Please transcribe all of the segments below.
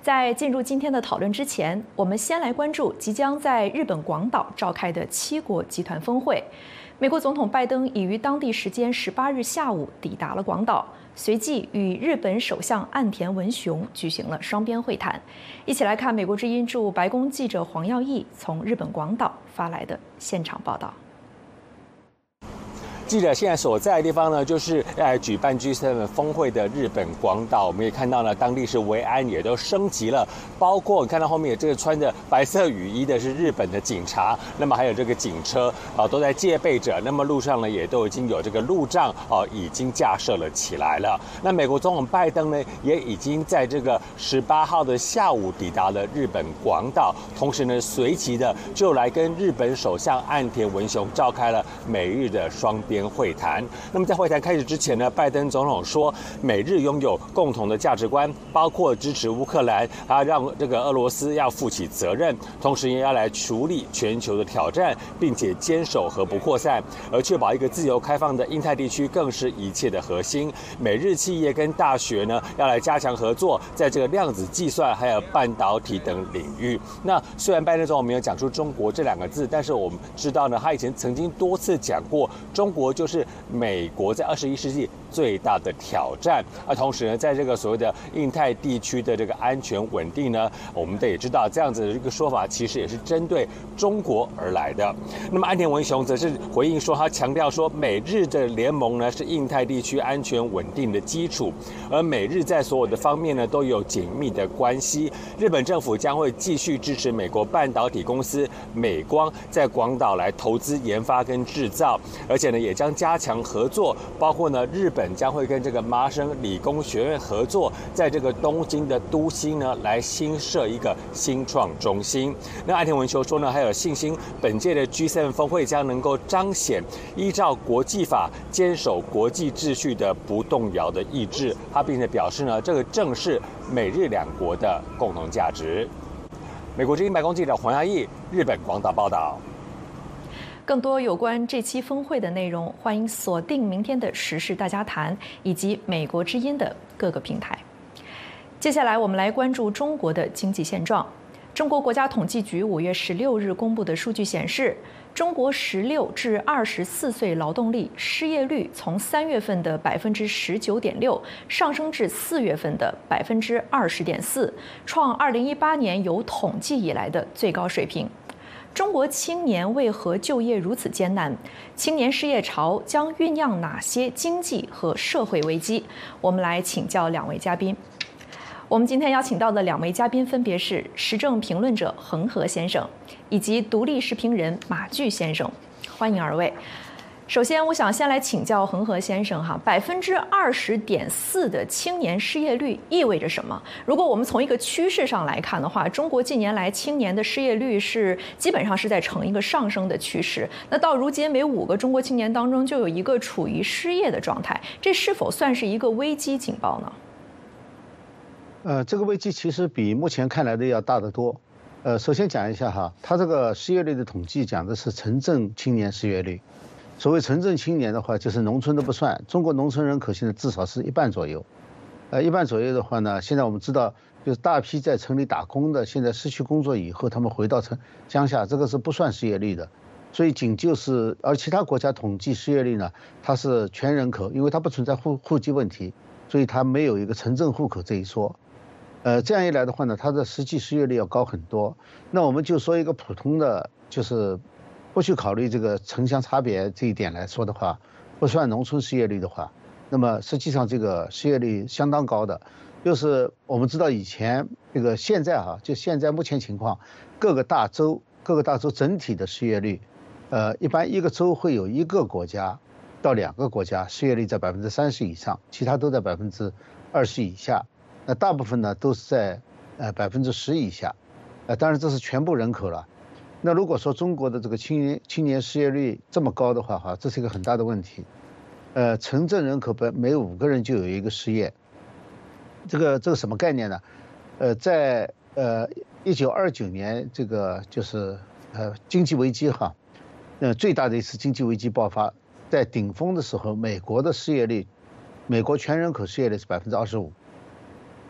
在进入今天的讨论之前，我们先来关注即将在日本广岛召开的7国集团峰会。美国总统拜登已于当地时间18日下午抵达了广岛，随即与日本首相岸田文雄举行了双边会谈。一起来看美国之音驻白宫记者黄耀义从日本广岛发来的现场报道。 记者现在所在的地方呢，就是举办 G7 峰会的日本广岛。我们也看到呢，当地是维安也都升级了，包括你看到后面这个穿着白色雨衣的是日本的警察，那么还有这个警车都在戒备着。那么路上呢，也都已经有这个路障已经架设了起来了。那美国总统拜登呢，也已经在这个18号的下午抵达了日本广岛，同时呢，随即的就来跟日本首相岸田文雄召开了美日的双边会谈。那么在会谈开始之前呢，拜登总统说，美日拥有共同的价值观，包括支持乌克兰，让这个俄罗斯要负起责任，同时也要来处理全球的挑战，并且坚守核不扩散，而确保一个自由开放的印太地区更是一切的核心。美日企业跟大学呢，要来加强合作，在这个量子计算还有半导体等领域。那虽然拜登总统没有讲出中国这2个字，但是我们知道呢，他以前曾经多次讲过，中国就是美国在21世纪最大的挑战。同时呢，在这个所谓的印太地区的这个安全稳定呢，我们也知道这样子的一个说法，其实也是针对中国而来的。那么岸田文雄则是回应说，他强调说，美日的联盟呢是印太地区安全稳定的基础，而美日在所有的方面呢都有紧密的关系。日本政府将会继续支持美国半导体公司美光在广岛来投资研发跟制造，而且呢也将加强合作，包括呢日本将会跟这个麻省理工学院合作，在这个东京的都心呢来新设一个新创中心。那岸田文雄说呢，还有信心本届的 G7 峰会将能够彰显依照国际法坚守国际秩序的不动摇的意志。他并且表示呢，这个正是美日2国的共同价值。美国之音白宫记者黄耀义，日本广岛报道。 更多有关这期峰会的内容，欢迎锁定明天的时事大家谈以及美国之音的各个平台。接下来我们来关注中国的经济现状。中国国家统计局5月16日公布的数据显示，中国16至24岁劳动力失业率从3月份的19.6%上升至4月份的20.4%，创2018年有统计以来的最高水平。中国青年为何就业如此艰难？青年失业潮将酝酿哪些经济和社会危机？我们来请教2位嘉宾。我们今天邀请到的2位嘉宾分别是时政评论者恒河先生以及独立时评人马炬先生，欢迎2位。首先，我想先来请教恒河先生哈，20.4%的青年失业率意味着什么？如果我们从一个趋势上来看的话，中国近年来青年的失业率基本上是在呈一个上升的趋势。那到如今，每5个中国青年当中就有1个处于失业的状态，这是否算是一个危机警报呢？ 这个危机其实比目前看来的要大得多。首先讲一下哈，它这个失业率的统计讲的是城镇青年失业率。所谓城镇青年的话，就是农村都不算。中国农村人口现在至少是1半左右。1半左右的话呢，现在我们知道，就是大批在城里打工的，现在失去工作以后，他们回到乡下，这个是不算失业率的。所以仅就是而其他国家统计失业率呢，它是全人口，因为它不存在户籍问题，所以它没有一个城镇户口这一说。这样一来的话呢，它的实际失业率要高很多。那我们就说一个普通的，就是不去考虑这个城乡差别这一点来说的话，不算农村失业率的话，那么实际上这个失业率相当高的。就是我们知道以前这个现在就现在目前情况，各个大洲整体的失业率，一般一个州会有1个国家到2个国家失业率在30%以上，其他都在20%以下。那大部分呢都是在10%以下，当然这是全部人口了。那如果说中国的这个青年失业率这么高的话，这是一个很大的问题。城镇人口每5个人就有1个失业，这个什么概念呢？在1929年这个就是经济危机最大的一次经济危机爆发，在顶峰的时候，美国全人口失业率是25%。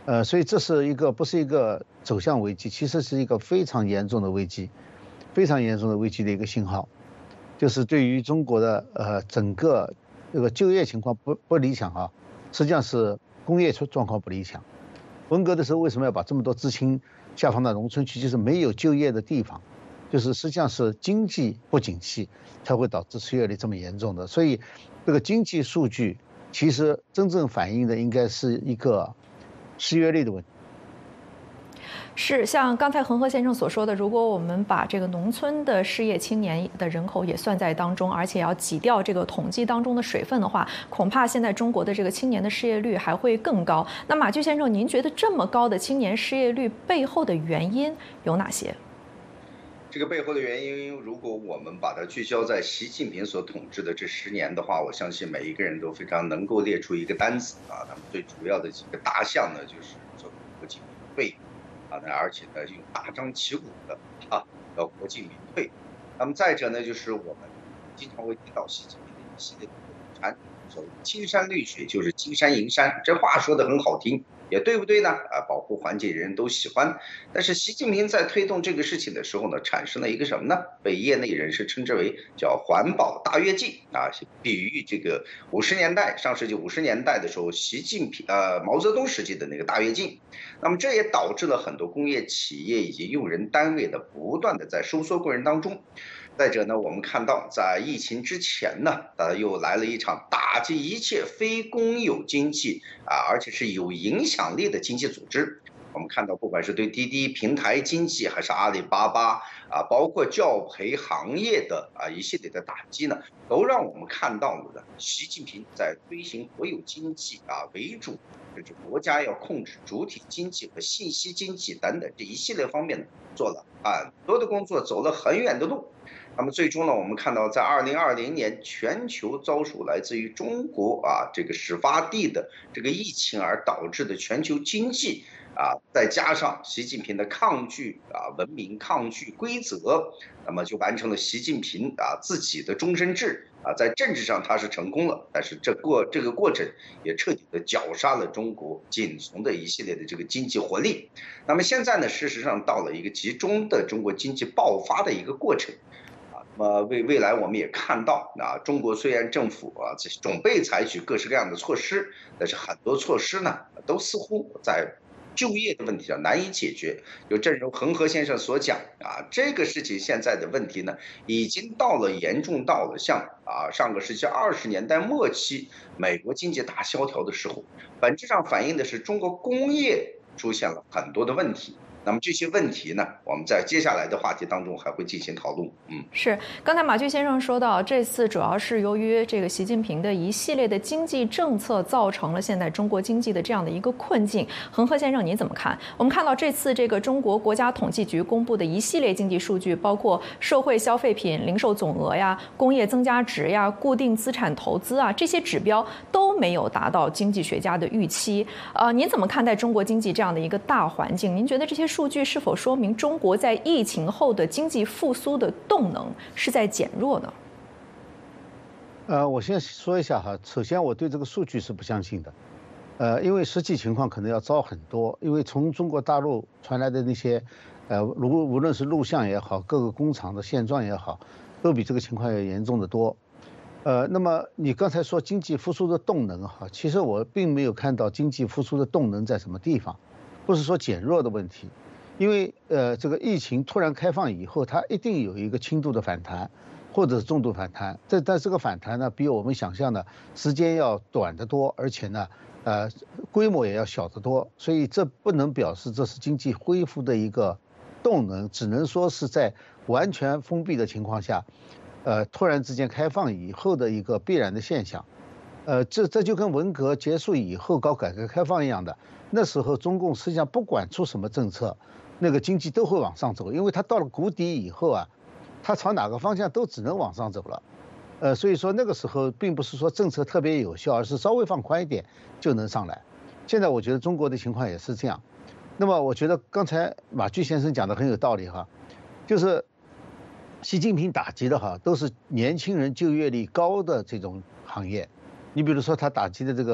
所以这是一个不是一个走向危机，其实是一个非常严重的危机，非常严重的危机的一个信号，就是对于中国的整个这个就业情况不理想啊，实际上是工业状况不理想。文革的时候为什么要把这么多知青下放到农村去？就是没有就业的地方，就是实际上是经济不景气才会导致失业率这么严重的。所以这个经济数据其实真正反映的应该是一个失业率的问题。 是像刚才恒河先生所说的，如果我们把这个农村的失业青年的人口也算在当中，而且要挤掉这个统计当中的水分的话，恐怕现在中国的这个青年的失业率还会更高。那马骏先生，您觉得这么高的青年失业率背后的原因有哪些？ 这个背后的原因，如果我们把它聚焦在习近平所统治的这10年的话，我相信每一个人都非常能够列出一个单子啊。他们最主要的几个大项呢，就是做国进民退啊，而且呢用大张旗鼓的啊要国进民退。那么再者呢，就是我们经常会听到习近平的一系列的口禅，说青山绿水就是金山银山，这话说得很好听。也对不对呢？保护环境人人都喜欢，但是习近平在推动这个事情的时候呢，产生了一个什么呢？被业内人士称之为叫环保大跃进啊，比喻这个50年代上世纪50年代的时候，毛泽东时期的那个大跃进。那么这也导致了很多工业企业以及用人单位的不断的在收缩过程当中。再者呢，我们看到在疫情之前呢，又来了一场打击一切非公有经济啊，而且是有影响力的经济组织。我们看到，不管是对滴滴平台经济，还是阿里巴巴啊，包括教培行业的一系列的打击呢，都让我们看到了习近平在推行国有经济为主，就是国家要控制主体经济和信息经济等等这一系列方面做了很多的工作，走了很远的路。那么最终呢，我们看到在2020年全球遭受来自于中国这个始发地的这个疫情而导致的全球经济再加上习近平的抗拒文明、抗拒规则，那么就完成了习近平自己的终身制在政治上他是成功了，但是这个过程也彻底的绞杀了中国仅存的一系列的这个经济活力。那么现在呢，事实上到了一个集中的中国经济爆发的一个过程。未来我们也看到中国虽然政府准备采取各式各样的措施，但是很多措施呢都似乎在就业的问题上难以解决。就正如恒河先生所讲这个事情现在的问题呢，已经严重到了像上个世纪20年代末期美国经济大萧条的时候，本质上反映的是中国工业出现了很多的问题。那么这些问题呢，我们在接下来的话题当中还会进行讨论。 是刚才马骏先生说到，这次主要是由于这个习近平的一系列的经济政策造成了现在中国经济的这样的一个困境。恒河先生您怎么看？我们看到这次这个中国国家统计局公布的一系列经济数据，包括社会消费品零售总额呀、工业增加值呀、固定资产投资这些指标都没有达到经济学家的预期。您怎么看待中国经济这样的一个大环境？您觉得这些数据是否说明中国在疫情后的经济复苏的动能是在减弱呢？ 我先说一下哈，首先我对这个数据是不相信的，因为实际情况可能要糟很多，因为从中国大陆传来的那些，无论是录像也好，各个工厂的现状也好，都比这个情况要严重的多。那么你刚才说经济复苏的动能哈，其实我并没有看到经济复苏的动能在什么地方，不是说减弱的问题。因为这个疫情突然开放以后，它一定有一个轻度的反弹，或者是重度反弹。但这个反弹呢，比我们想象的时间要短得多，而且呢，规模也要小得多。所以这不能表示这是经济恢复的一个动能，只能说是在完全封闭的情况下，突然之间开放以后的一个必然的现象。这就跟文革结束以后搞改革开放一样的，那时候中共实际上不管出什么政策，那个经济都会往上走，因为它到了谷底以后它朝哪个方向都只能往上走了，所以说那个时候并不是说政策特别有效，而是稍微放宽一点就能上来。现在我觉得中国的情况也是这样。那么我觉得刚才马骏先生讲的很有道理哈，就是习近平打击的都是年轻人就业率高的这种行业。你比如说他打击的这个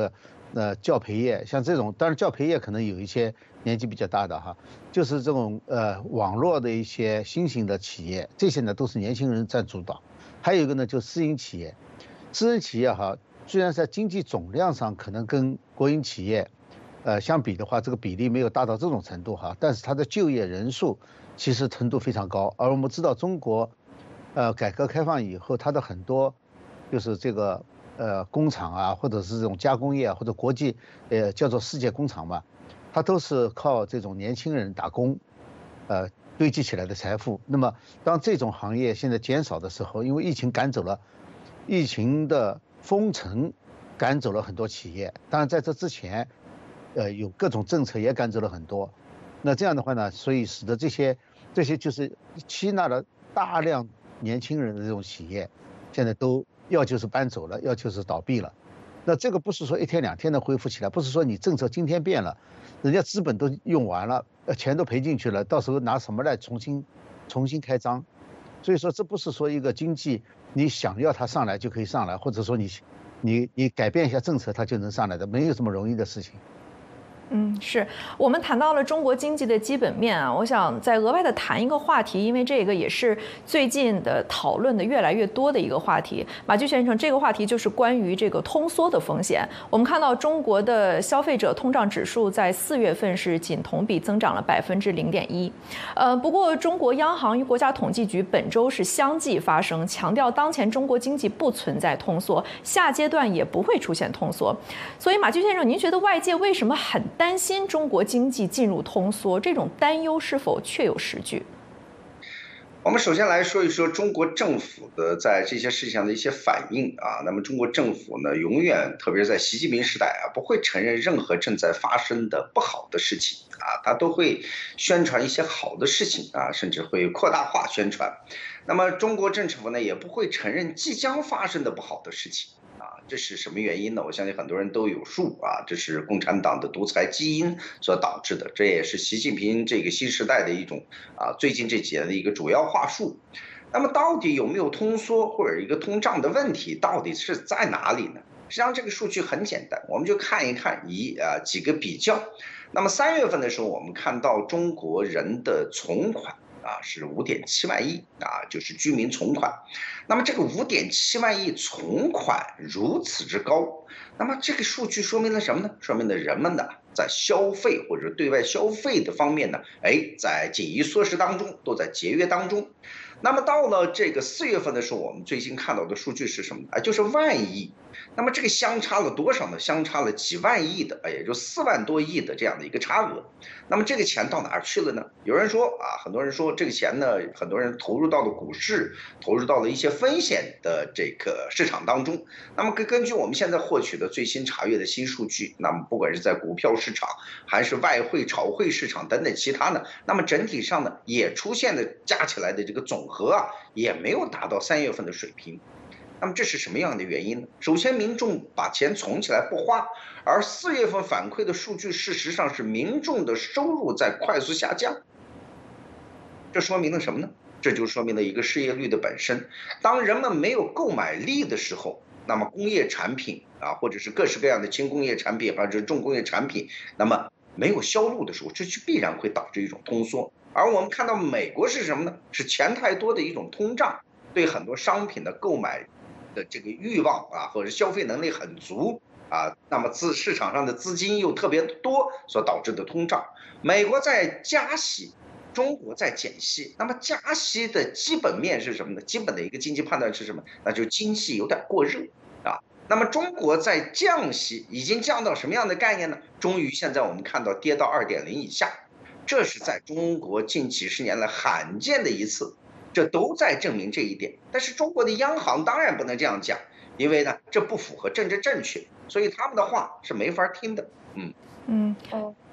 教培业，像这种，当然教培业可能有一些年纪比较大的哈，就是这种网络的一些新型的企业，这些呢都是年轻人占主导。还有一个呢，就私营企业，私人企业哈，虽然在经济总量上可能跟国营企业相比的话，这个比例没有大到这种程度哈，但是它的就业人数其实程度非常高。而我们知道中国改革开放以后，它的很多就是这个工厂啊，或者是这种加工业啊，或者国际叫做世界工厂嘛，它都是靠这种年轻人打工堆积起来的财富。那么当这种行业现在减少的时候，因为疫情的封城赶走了很多企业，当然在这之前有各种政策也赶走了很多。那这样的话呢，所以使得这些就是吸纳了大量年轻人的这种企业，现在都要就是搬走了，要就是倒闭了。那这个不是说一天两天的恢复起来，不是说你政策今天变了，人家资本都用完了，钱都赔进去了，到时候拿什么来重新开张？所以说这不是说一个经济你想要它上来就可以上来，或者说你改变一下政策它就能上来的，没有这么容易的事情。 是我们谈到了中国经济的基本面啊，我想再额外的谈一个话题，因为这个也是最近的讨论的越来越多的一个话题。马驹先生，这个话题就是关于这个通缩的风险。我们看到中国的消费者通胀指数在4月份是仅同比增长了0.1%。不过中国央行与国家统计局本周是相继发声，强调当前中国经济不存在通缩，下阶段也不会出现通缩。所以马驹先生，您觉得外界为什么很担心中国经济进入通缩？这种担忧是否确有实据？ 我们首先来说一说中国政府的在这些事情上的一些反应啊。那么中国政府呢，永远特别是在习近平时代啊，不会承认任何正在发生的不好的事情啊，他都会宣传一些好的事情啊，甚至会扩大化宣传。那么中国政府呢，也不会承认即将发生的不好的事情。这是什么原因呢？我相信很多人都有数啊，这是共产党的独裁基因所导致的，这也是习近平这个新时代的一种最近这几年的一个主要话术。那么到底有没有通缩或者一个通胀的问题，到底是在哪里呢？实际上这个数据很简单，我们就看一看几个比较。那么3月份的时候，我们看到中国人的存款是5.7万亿就是居民存款。那么这个5.7万亿存款如此之高，那么这个数据说明了什么呢？说明了人们呢在消费或者对外消费的方面呢，在紧衣缩食当中，都在节约当中。那么到了这个4月份的时候，我们最新看到的数据是什么呢？就是万亿。那么这个相差了多少呢？相差了几万亿的，也就4万多亿的这样的一个差额。那么这个钱到哪儿去了呢？有人说很多人说这个钱呢，很多人投入到了股市，投入到了一些风险的这个市场当中。那么根据我们现在获取的最新查阅的新数据，那么不管是在股票市场还是外汇炒汇市场等等其他呢，那么整体上呢也出现了加起来的这个总和也没有达到3月份的水平。那么这是什么样的原因呢？首先，民众把钱存起来不花，而4月份反馈的数据事实上是民众的收入在快速下降。这说明了什么呢？这就说明了一个失业率的本身。当人们没有购买力的时候，那么工业产品或者是各式各样的轻工业产品或者重工业产品，那么没有销路的时候，这就必然会导致一种通缩。而我们看到美国是什么呢？是钱太多的一种通胀，对很多商品的购买的这个欲望或者消费能力很足那么市场上的资金又特别多所导致的通胀。美国在加息，中国在减息。那么加息的基本面是什么呢？基本的一个经济判断是什么？那就经济有点过热那么中国在降息，已经降到什么样的概念呢？终于现在我们看到跌到2.0以下，这是在中国近几十年来罕见的一次。这都在证明这一点。但是中国的央行当然不能这样讲，因为呢这不符合政治正确，所以他们的话是没法听的。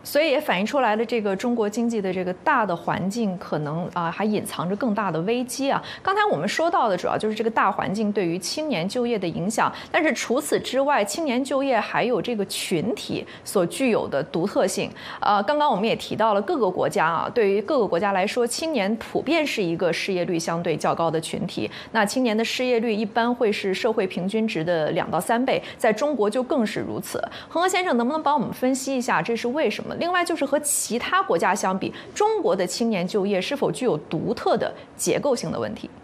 所以也反映出来了，这个中国经济的这个大的环境可能还隐藏着更大的危机啊。刚才我们说到的主要就是这个大环境对于青年就业的影响，但是除此之外，青年就业还有这个群体所具有的独特性。刚刚我们也提到了各个国家啊，对于各个国家来说，青年普遍是一个失业率相对较高的群体。那青年的失业率一般会是社会平均值的2到3倍，在中国就更是如此。恒河先生，能不能帮我们分析一下这是为什么？另外就是和其他国家相比，中国的青年就业是否具有独特的结构性的问题？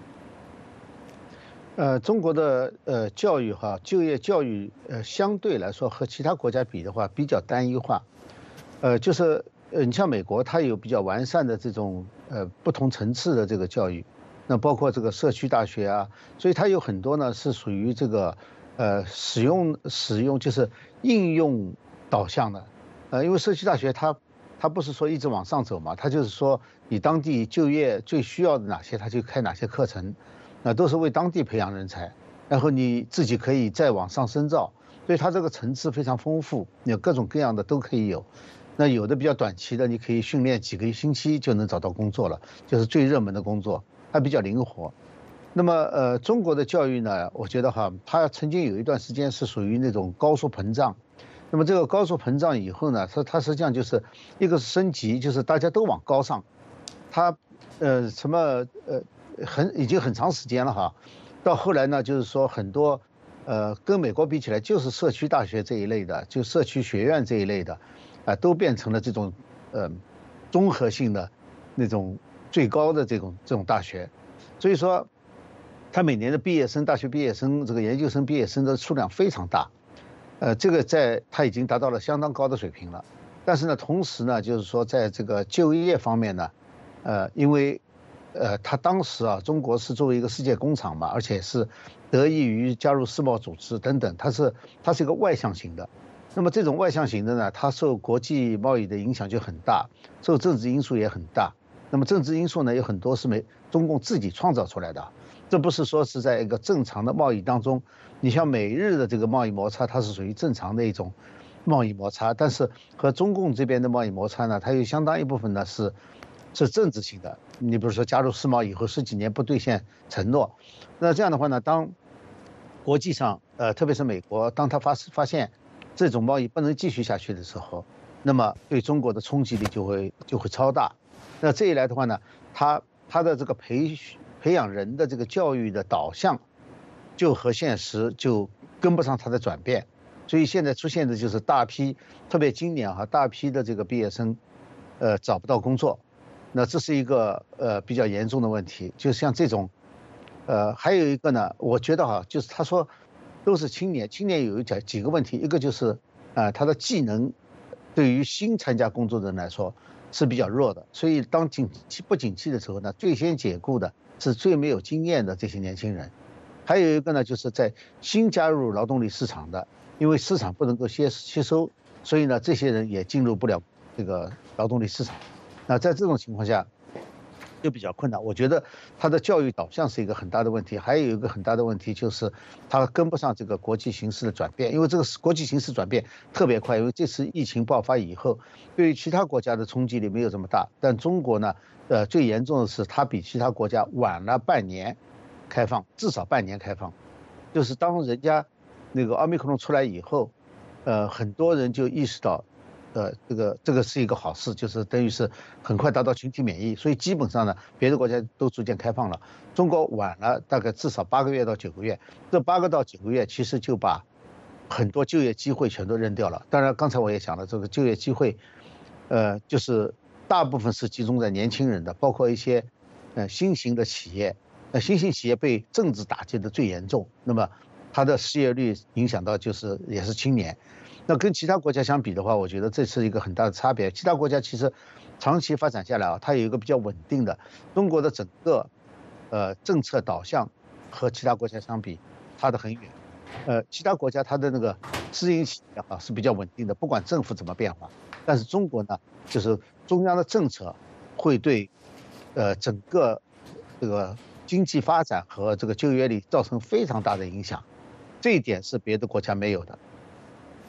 中国的教育就业教育相对来说和其他国家比的话比较单一化，就是你像美国，它有比较完善的这种不同层次的这个教育，那包括这个社区大学啊，所以它有很多呢是属于这个使用就是应用导向的。因为社区大学它不是说一直往上走嘛，它就是说你当地就业最需要的哪些，它就开哪些课程，那都是为当地培养人才，然后你自己可以再往上深造，所以它这个层次非常丰富，有各种各样的都可以有。那有的比较短期的，你可以训练几个星期就能找到工作了，就是最热门的工作，它比较灵活。那么中国的教育呢，我觉得它曾经有一段时间是属于那种高速膨胀。那么这个高速膨胀以后呢，它实际上就是一个是升级，就是大家都往高上，它已经很长时间了到后来呢，就是说很多跟美国比起来，就是社区大学这一类的，就社区学院这一类的，都变成了这种综合性的那种最高的这种大学，所以说它每年的毕业生、大学毕业生、这个研究生毕业生的数量非常大。这个它已经达到了相当高的水平了，但是呢，同时呢，就是说在这个就业方面呢，因为它当时中国是作为一个世界工厂嘛，而且是得益于加入世贸组织等等，它是一个外向型的。那么这种外向型的呢，它受国际贸易的影响就很大，受政治因素也很大。那么政治因素呢，有很多是中共自己创造出来的，这不是说是在一个正常的贸易当中。你像美日的这个贸易摩擦，它是属于正常的一种贸易摩擦，但是和中共这边的贸易摩擦呢，它有相当一部分呢是政治性的。你比如说加入世贸以后10几年不兑现承诺，那这样的话呢，当国际上特别是美国，当他发现这种贸易不能继续下去的时候，那么对中国的冲击力就会超大。那这一来的话呢，他的这个培养人的这个教育的导向，就和现实就跟不上它的转变，所以现在出现的就是大批，特别今年大批的这个毕业生，找不到工作，那这是一个比较严重的问题。就像这种，还有一个呢，我觉得就是他说都是青年有几个问题，一个就是他的技能对于新参加工作的人来说是比较弱的，所以当不景气的时候呢，最先解雇的是最没有经验的这些年轻人。还有一个呢，就是在新加入劳动力市场的，因为市场不能够吸收，所以呢，这些人也进入不了这个劳动力市场。那在这种情况下，就比较困难。我觉得他的教育导向是一个很大的问题，还有一个很大的问题就是他跟不上这个国际形势的转变，因为这个国际形势转变特别快。因为这次疫情爆发以后，对于其他国家的冲击力没有这么大，但中国呢，最严重的是它比其他国家晚了半年开放，至少半年开放。就是当人家那个奥密克戎出来以后，很多人就意识到，这个是一个好事，就是等于是很快达到群体免疫，所以基本上呢，别的国家都逐渐开放了，中国晚了大概至少8个月到9个月，这8个到9个月其实就把很多就业机会全都扔掉了。当然，刚才我也讲了，这个就业机会，就是大部分是集中在年轻人的，包括一些新型的企业。新兴企业被政治打击的最严重，那么它的失业率影响到也是青年。那跟其他国家相比的话，我觉得这是一个很大的差别。其他国家其实长期发展下来它有一个比较稳定的。中国的整个政策导向和其他国家相比差得很远。其他国家它的那个私营企业是比较稳定的，不管政府怎么变化。但是中国呢，就是中央的政策会对整个这个经济发展和这个就业率造成非常大的影响，这一点是别的国家没有的。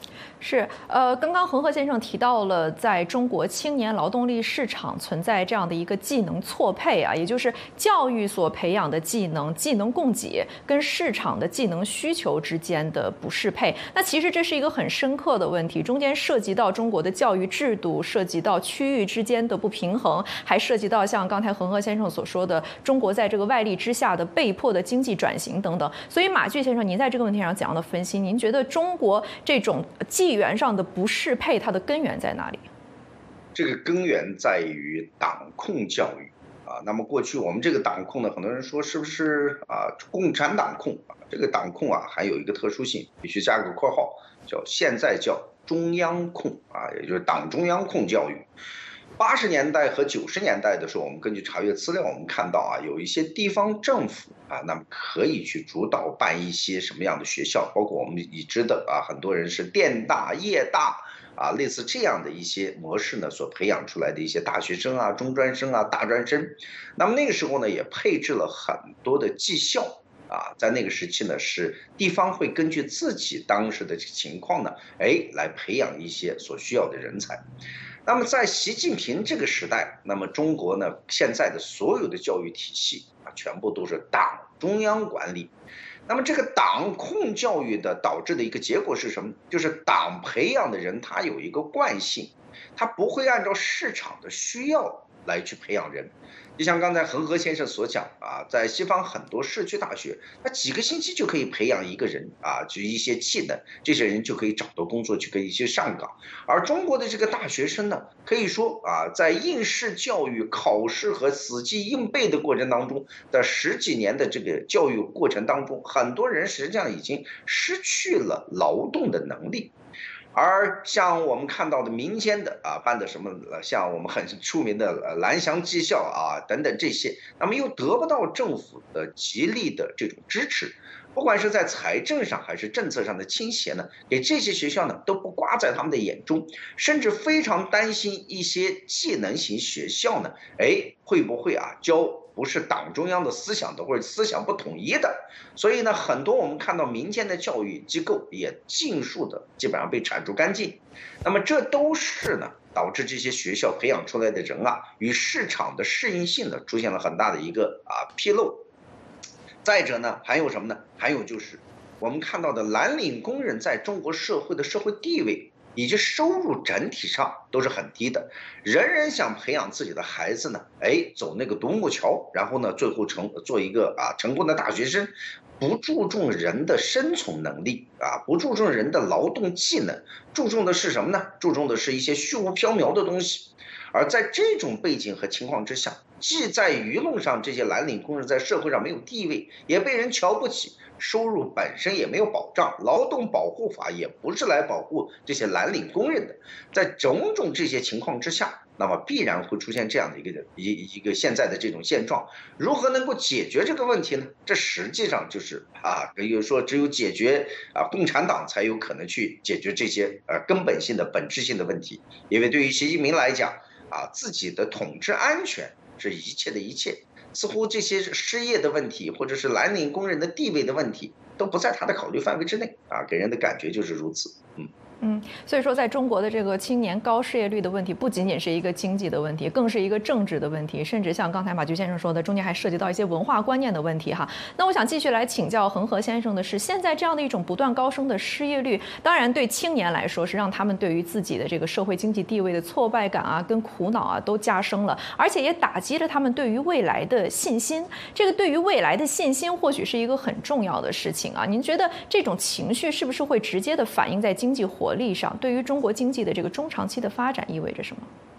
是，刚刚恒河先生提到了，在中国青年劳动力市场存在这样的一个技能错配啊，也就是教育所培养的技能供给跟市场的技能需求之间的不适配。那其实这是一个很深刻的问题，中间涉及到中国的教育制度，涉及到区域之间的不平衡，还涉及到像刚才恒河先生所说的，中国在这个外力之下的被迫的经济转型等等。所以马炬先生，您在这个问题上怎样的分析？您觉得中国这种纪元上的不适配，它的根源在哪里？ 这个根源在于党控教育啊。那么过去我们这个党控呢，很多人说是不是共产党控啊？这个党控还有一个特殊性，必须加个括号，叫现在叫中央控啊，也就是党中央控教育。80年代和90年代的时候，我们根据查阅资料，我们看到有一些地方政府那么可以去主导办一些什么样的学校，包括我们已知的很多人是电大、业大类似这样的一些模式呢，所培养出来的一些大学生中专生大专生。那么那个时候呢，也配置了很多的技校。在那个时期呢，是地方会根据自己当时的情况呢，来培养一些所需要的人才。那么在习近平这个时代，那么中国呢，现在的所有的教育体系全部都是党中央管理。那么这个党控教育的导致的一个结果是什么？就是党培养的人他有一个惯性，他不会按照市场的需要来去培养人。就像刚才恒河先生所讲在西方很多社区大学，他几个星期就可以培养一个人就一些技能，这些人就可以找到工作，就可以去上岗。而中国的这个大学生呢，可以说在应试教育、考试和死记硬背的过程当中的10几年的这个教育过程当中，很多人实际上已经失去了劳动的能力。而像我们看到的民间的办的什么，像我们很出名的蓝翔技校等等这些，那么又得不到政府的极力的这种支持，不管是在财政上还是政策上的倾斜呢，给这些学校呢都不挂在他们的眼中，甚至非常担心一些技能型学校呢，会不会教不是党中央的思想的，或者思想不统一的。所以呢，很多我们看到民间的教育机构也尽数的基本上被铲除干净。那么这都是呢导致这些学校培养出来的人与市场的适应性呢出现了很大的一个纰漏。再者呢，还有什么呢？还有就是我们看到的蓝领工人在中国社会的社会地位以及收入整体上都是很低的，人人想培养自己的孩子呢，走那个独木桥，然后呢，最后做一个成功的大学生，不注重人的生存能力不注重人的劳动技能，注重的是什么呢？注重的是一些虚无缥缈的东西。而在这种背景和情况之下，既在舆论上这些蓝领工人在社会上没有地位，也被人瞧不起，收入本身也没有保障，劳动保护法也不是来保护这些蓝领工人的。在种种这些情况之下，那么必然会出现这样的一个现在的这种现状。如何能够解决这个问题呢？这实际上就是可以说只有解决共产党才有可能去解决这些根本性的本质性的问题。因为对于习近平来讲自己的统治安全是一切的一切，似乎这些失业的问题或者是蓝领工人的地位的问题都不在他的考虑范围之内给人的感觉就是如此。 所以说在中国的这个青年高失业率的问题不仅仅是一个经济的问题，更是一个政治的问题，甚至像刚才马炬先生说的，中间还涉及到一些文化观念的问题那我想继续来请教恒河先生的是，现在这样的一种不断高升的失业率，当然对青年来说是让他们对于自己的这个社会经济地位的挫败感跟苦恼都加深了，而且也打击了他们对于未来的信心。这个对于未来的信心或许是一个很重要的事情您觉得这种情绪是不是会直接的反映在经济活力上？对于中国经济的这个中长期的发展意味着什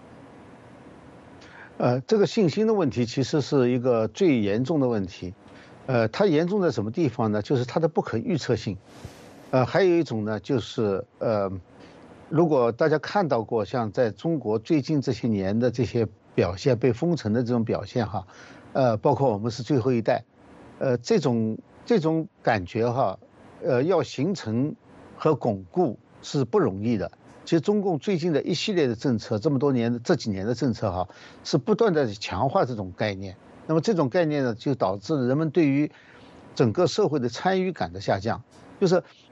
么？ 这个信心的问题其实是一个最严重的问题。它严重在什么地方呢？就是它的不可预测性。还有一种呢，就是如果大家看到过像在中国最近这些年的这些表现，被封城的这种表现包括我们是最后一代，这种感觉要形成和巩固是不容易的。其实中共最近的一系列的政策，这几年的政策是不断的强化这种概念。那么这种概念呢，就导致了人们对于整个社会的参与感的下降。就是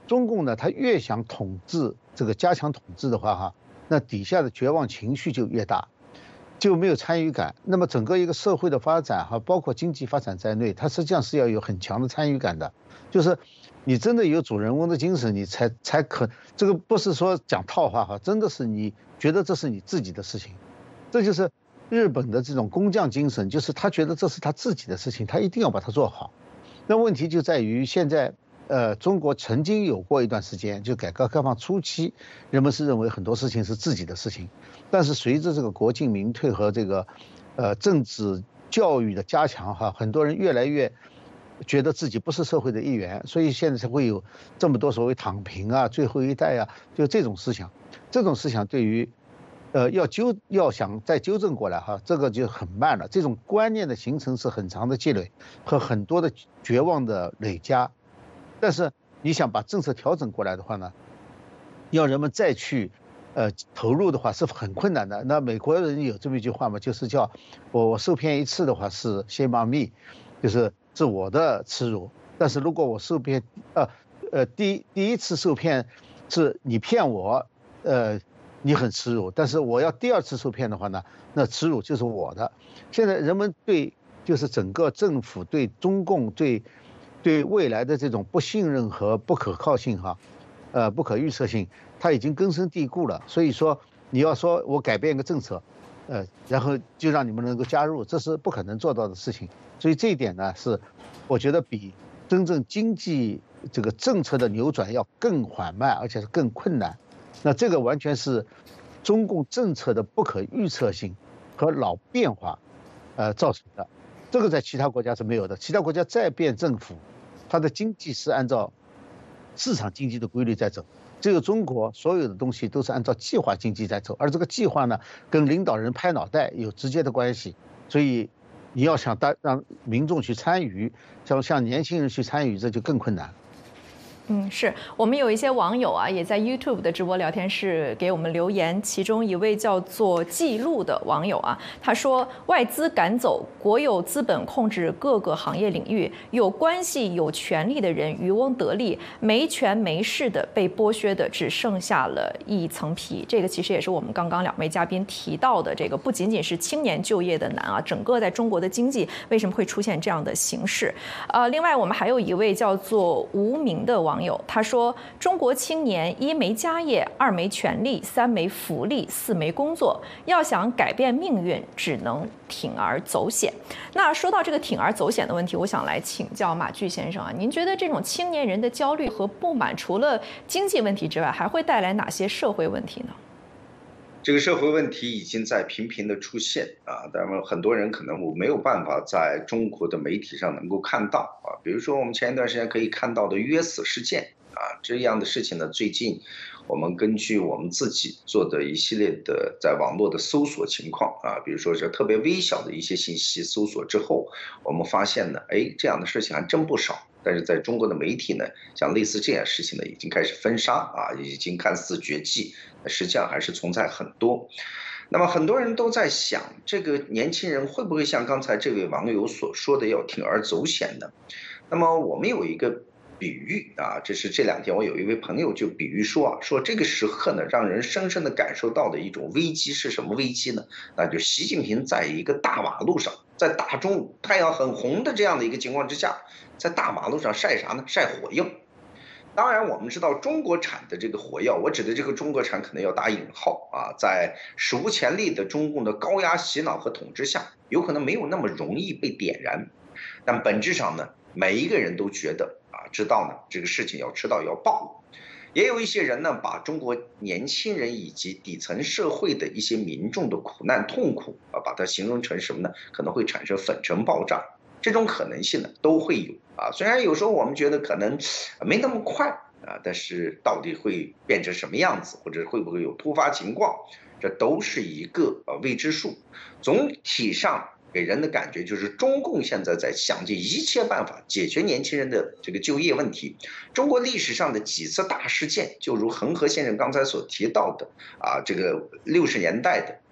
中共呢，他越想统治这个加强统治的话哈，那底下的绝望情绪就越大，就没有参与感。那么整个一个社会的发展哈，包括经济发展在内，它实际上是要有很强的参与感的，就是你真的有主人翁的精神，你才这个不是说讲套话哈，真的是你觉得这是你自己的事情，这就是日本的这种工匠精神，就是他觉得这是他自己的事情，他一定要把它做好。那问题就在于现在。中国曾经有过一段时间，就改革开放初期，人们是认为很多事情是自己的事情，但是随着这个国进民退和这个，政治教育的加强哈，很多人越来越觉得自己不是社会的一员，所以现在才会有这么多所谓躺平啊、最后一代啊，就这种思想。这种思想对于，要想再纠正过来哈，这个就很慢了。这种观念的形成是很长的积累和很多的绝望的累加。但是你想把政策调整过来的话呢，要人们再去投入的话是很困难的。那美国人有这么一句话嘛，就是叫我受骗一次的话是 shame on me， 就是我的耻辱。但是如果我受骗第一次受骗是你骗我，你很耻辱，但是我要第二次受骗的话呢，那耻辱就是我的。现在人们就是整个政府对中共对未来的这种不信任和不可靠性哈，不可预测性，它已经根深蒂固了。所以说，你要说我改变一个政策，然后就让你们能够加入，这是不可能做到的事情。所以这一点呢，是我觉得比真正经济这个政策的扭转要更缓慢，而且是更困难。那这个完全是中共政策的不可预测性和老变化，造成的。这个在其他国家是没有的，其他国家再变政府，它的经济是按照市场经济的规律在走，只有中国所有的东西都是按照计划经济在走，而这个计划呢，跟领导人拍脑袋有直接的关系，所以你要想让民众去参与，像年轻人去参与，这就更困难。 是我们有一些网友啊，也在 YouTube 的直播聊天室给我们留言。其中一位叫做记录的网友啊，他说：外资赶走，国有资本控制各个行业领域，有关系、有权利的人渔翁得利，没权没势的被剥削的只剩下了一层皮。这个其实也是我们刚刚两位嘉宾提到的，这个不仅仅是青年就业的难啊，整个在中国的经济为什么会出现这样的形势？另外我们还有一位叫做无名的网友，他说：中国青年一没家业，二没权利，三没福利，四没工作，要想改变命运，只能铤而走险。那说到这个铤而走险的问题，我想来请教马炬先生啊，您觉得这种青年人的焦虑和不满，除了经济问题之外，还会带来哪些社会问题呢？ 这个社会问题已经在频频的出现啊，但是很多人可能我没有办法在中国的媒体上能够看到啊，比如说我们前一段时间可以看到的约死事件啊，这样的事情呢，最近我们根据我们自己做的一系列的在网络的搜索情况啊，比如说是特别微小的一些信息搜索之后，我们发现呢，这样的事情还真不少。但是在中国的媒体呢，像类似这样事情呢，已经开始封杀啊，已经看似绝迹，实际上还是存在很多。那么很多人都在想，这个年轻人会不会像刚才这位网友所说的要铤而走险呢？那么我们有一个比喻啊，这是这两天我有一位朋友就比喻说说这个时刻呢，让人深深的感受到的一种危机是什么危机呢？那就习近平在一个大马路上，在大中午太阳很红的这样的一个情况之下，在大马路上晒啥呢？晒火药。当然我们知道中国产的这个火药，我指的这个中国产可能要打引号啊，在史无前例的中共的高压洗脑和统治下，有可能没有那么容易被点燃，但本质上呢，每一个人都觉得知道呢这个事情要迟早要爆。也有一些人呢，把中国年轻人以及底层社会的一些民众的苦难痛苦把它形容成什么呢？可能会产生粉尘爆炸，这种可能性呢都会有虽然有时候我们觉得可能没那么快但是到底会变成什么样子，或者会不会有突发情况，这都是一个未知数。总体上给人的感觉就是中共现在在想尽一切办法解决年轻人的这个就业问题。中国历史上的几次大事件，就如恒河先生刚才所提到的这个60年代的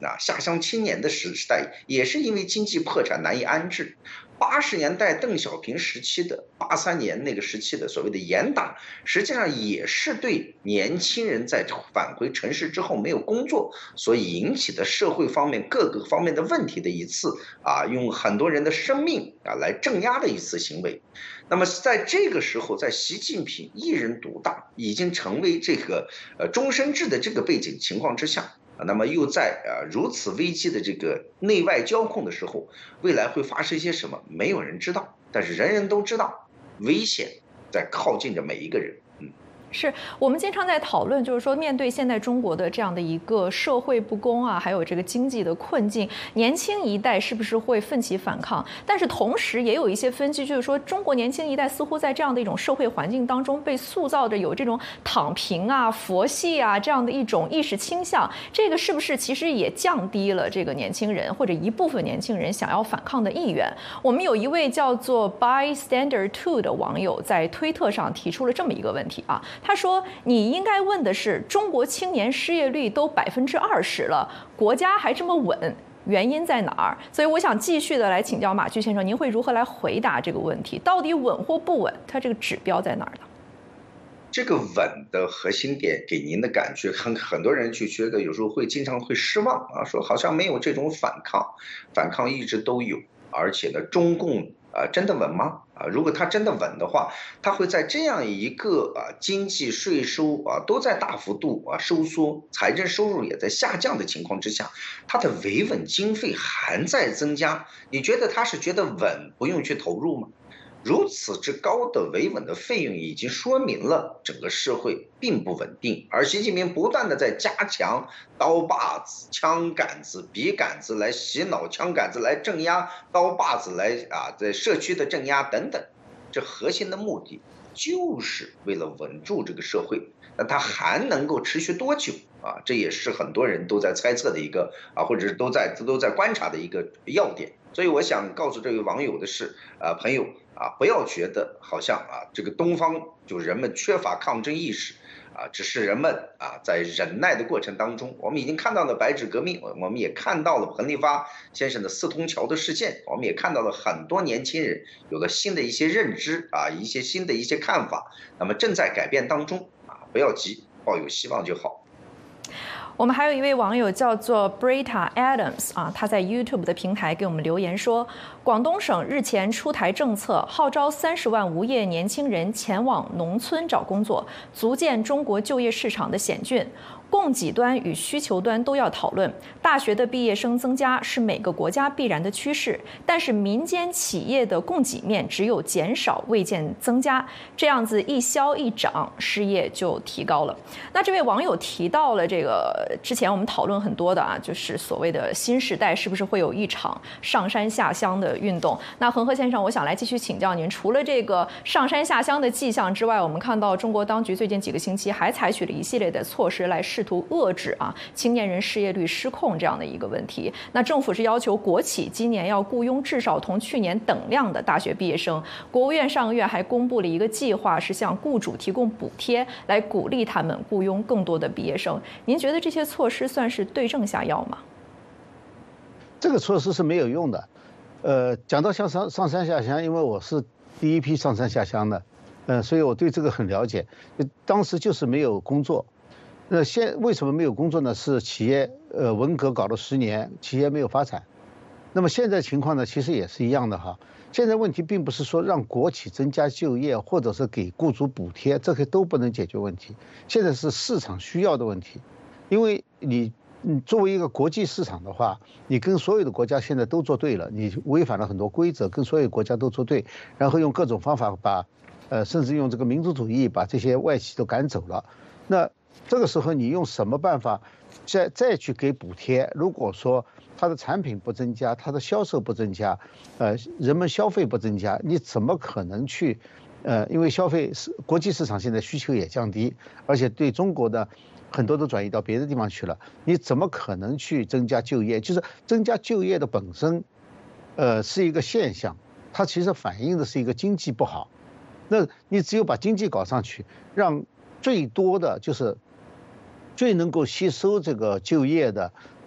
下乡青年的时代，也是因为经济破产难以安置。80年代邓小平时期的83年那个时期的所谓的严打，实际上也是对年轻人在返回城市之后没有工作所引起的社会方面各个方面的问题的一次用很多人的生命来镇压的一次行为。那么在这个时候，在习近平一人独大，已经成为这个终身制的这个背景情况之下，那么又在如此危机的这个内外交控的时候，未来会发生些什么？没有人知道，但是人人都知道，危险在靠近着每一个人。 是我们经常在讨论，就是说面对现在中国的这样的一个社会不公还有这个经济的困境，年轻一代是不是会奋起反抗？但是同时也有一些分析，就是说中国年轻一代似乎在这样的一种社会环境当中被塑造着有这种躺平佛系这样的一种意识倾向，这个是不是其实也降低了这个年轻人或者一部分年轻人想要反抗的意愿？我们有一位叫做 Bystander2 的网友在推特上提出了这么一个问题他说：“你应该问的是，中国青年失业率都20%了，国家还这么稳，原因在哪儿？”所以我想继续的来请教马驹先生，您会如何来回答这个问题？到底稳或不稳？它这个指标在哪儿呢？ 这个稳的核心点给您的感觉，很多人就觉得有时候经常会失望说好像没有这种反抗一直都有，而且呢，中共真的稳吗？如果它真的稳的话，它会在这样一个经济税收都在大幅度收缩，财政收入也在下降的情况之下，它的维稳经费还在增加，你觉得它是觉得稳不用去投入吗？如此之高的维稳的费用，已经说明了整个社会并不稳定，而习近平不断的在加强刀把子、枪杆子、笔杆子来洗脑，枪杆子来镇压，刀把子来在社区的镇压等等，这核心的目的就是为了稳住这个社会。那它还能够持续多久这也是很多人都在猜测的一个或者是都在观察的一个要点。所以我想告诉这位网友的是朋友不要觉得好像这个东方就人们缺乏抗争意识只是人们在忍耐的过程当中，我们已经看到了白纸革命，我们也看到了彭立发先生的四通桥的事件，我们也看到了很多年轻人有了新的一些认知一些新的一些看法，那么正在改变当中不要急，抱有希望就好。 我们还有一位网友叫做 Brita Adams 他在 YouTube 的平台给我们留言说，广东省日前出台政策，号召30万无业年轻人前往农村找工作，足见中国就业市场的险峻。供给端与需求端都要讨论。大学的毕业生增加是每个国家必然的趋势，但是民间企业的供给面只有减少未见增加，这样子一消一涨，失业就提高了。那这位网友提到了这个之前我们讨论很多的就是所谓的新时代是不是会有一场上山下乡的运动？那恒河先生，我想来继续请教您，除了这个上山下乡的迹象之外，我们看到中国当局最近几个星期还采取了一系列的措施来试图遏制青年人失业率失控这样的一个问题。那政府是要求国企今年要雇佣至少同去年等量的大学毕业生。国务院上个月还公布了一个计划，是向雇主提供补贴，来鼓励他们雇佣更多的毕业生。您觉得这些措施算是对症下药吗？ 这个措施是没有用的。讲到上山下乡，因为我是第一批上山下乡的，所以我对这个很了解。当时就是没有工作。那为什么没有工作呢？是企业文革搞了10年，企业没有发展。那么现在情况呢，其实也是一样的哈。现在问题并不是说让国企增加就业，或者是给雇主补贴，这些都不能解决问题。现在是市场需要的问题，因为你作为一个国际市场的话，你跟所有的国家现在都作对了，你违反了很多规则，跟所有国家都作对，然后用各种方法把甚至用这个民族主义把这些外企都赶走了。那这个时候你用什么办法再去给补贴？如果说它的产品不增加，它的销售不增加，人们消费不增加，你怎么可能去？因为国际市场现在需求也降低，而且对中国的很多都转移到别的地方去了，你怎么可能去增加就业？就是增加就业的本身，是一个现象，它其实反映的是一个经济不好。那你只有把经济搞上去，让最多的就是最能够吸收这个就业的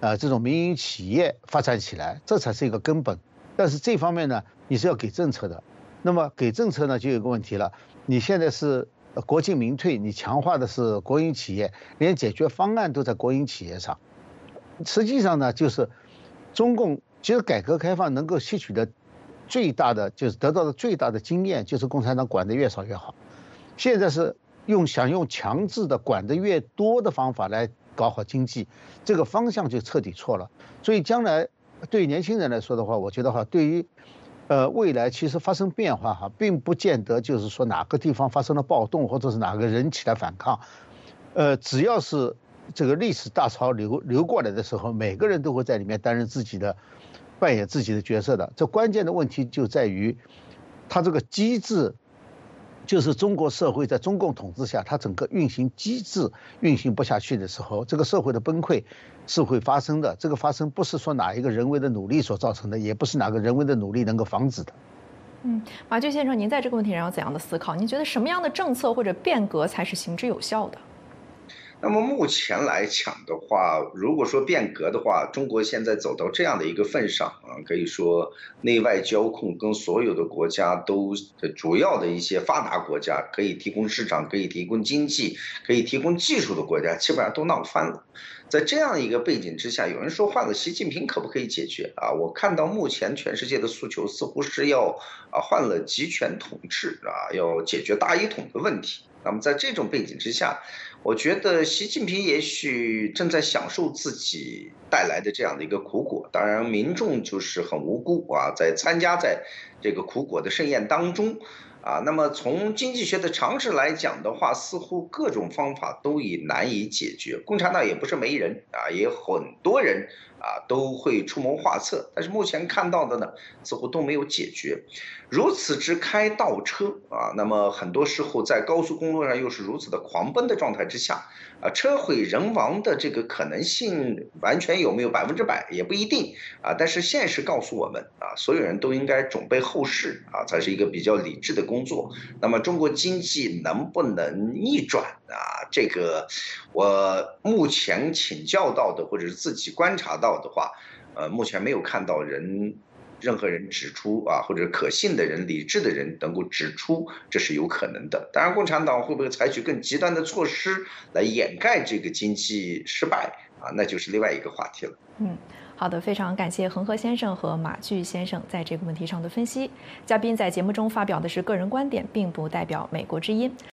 这种民营企业发展起来，这才是一个根本。但是这方面呢，你是要给政策的。那么给政策呢，就有个问题了，你现在是国进民退，你强化的是国营企业，连解决方案都在国营企业上。实际上呢，就是中共其实改革开放能够吸取的最大的，就是得到的最大的经验，就是共产党管得越少越好。现在是想用强制的管得越多的方法来搞好经济，这个方向就彻底错了。所以将来对于年轻人来说的话，我觉得对于未来其实发生变化并不见得就是说哪个地方发生了暴动，或者是哪个人起来反抗，只要是这个历史大潮流过来的时候，每个人都会在里面扮演自己的角色的。这关键的问题就在于，它这个机制，就是中国社会在中共统治下，它整个运行机制运行不下去的时候，这个社会的崩溃是会发生的。这个发生不是说哪一个人为的努力所造成的，也不是哪个人为的努力能够防止的。 马骏先生，您在这个问题上有怎样的思考？您觉得什么样的政策或者变革才是行之有效的？ 那么目前来讲的话，如果说变革的话，中国现在走到这样的一个份上可以说内外交控跟所有的国家都主要的一些发达国家，可以提供市场、可以提供经济、可以提供技术的国家，基本上都闹翻了。在这样一个背景之下，有人说换了习近平可不可以解决我看到目前全世界的诉求似乎是要换了集权统治要解决大一统的问题。那么在这种背景之下，我觉得习近平也许正在享受自己带来的这样的一个苦果，当然民众就是很无辜在参加在这个苦果的盛宴当中那么从经济学的常识来讲的话，似乎各种方法都难以解决。共产党也不是没人也很多人都会出谋划策，但是目前看到的呢，似乎都没有解决。如此之开倒车那么很多时候在高速公路上又是如此的狂奔的状态之下车毁人亡的这个可能性完全有没有100%也不一定但是现实告诉我们所有人都应该准备后事才是一个比较理智的工作。那么中国经济能不能逆转这个我目前请教到的或者是自己观察到的话目前没有看到任何人指出或者可信的人、理智的人能够指出这是有可能的。当然，共产党会不会采取更极端的措施来掩盖这个经济失败那就是另外一个话题了。 好的，非常感谢恒河先生和马骏先生在这个问题上的分析。嘉宾在节目中发表的是个人观点，并不代表美国之音。